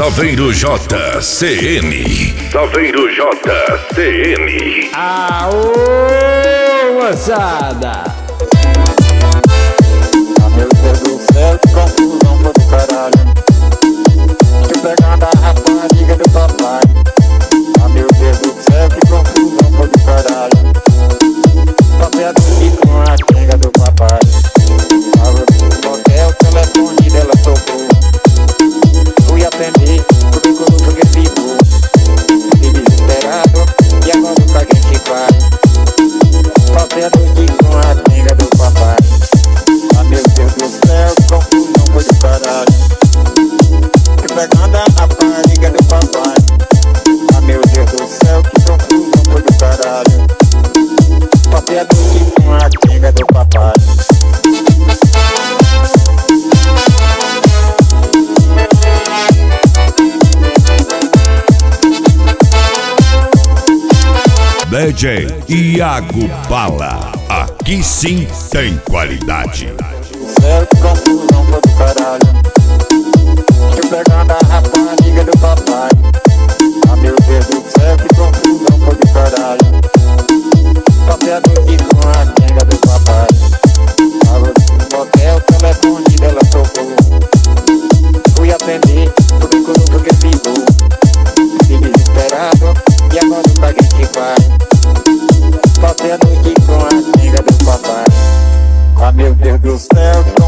Saveiro JCN. Saveiro JCN. Aô, moçada! Meu Deus do céu, que confusão foi do caralho. Tô pegando a rapariga do papai. Meu Deus do céu, que confusão foi do caralho. Papai aqui com a quenga do papai. Tava no motel, o telefone dela tocou. Fui atender, tudo quando porque ficou. Fiquei desesperado, e agora o que a gente faz? Papai aqui com a quenga do papai. Meu Deus do céu, que confusão foi do caralho. Que pegando a rapariga do papai. Meu Deus do céu, que confusão foi do caralho. Papai é doce com a quenga do papai. DJ Iago Bala. Aqui sim tem qualidade. Céu, que confusão foi do caralho. Que pegando a rapariga do papai. Meu Deus do céu, que confusão foi do caralho. Papai aqui com a quenga do papai. Tava no motel, o telefone dela tocou. Fui atender, tudo quando porque ficou. Fiquei desesperado, e agora o que a gente faz? Papai aqui com a quenga do papai. Meu Deus do céu, que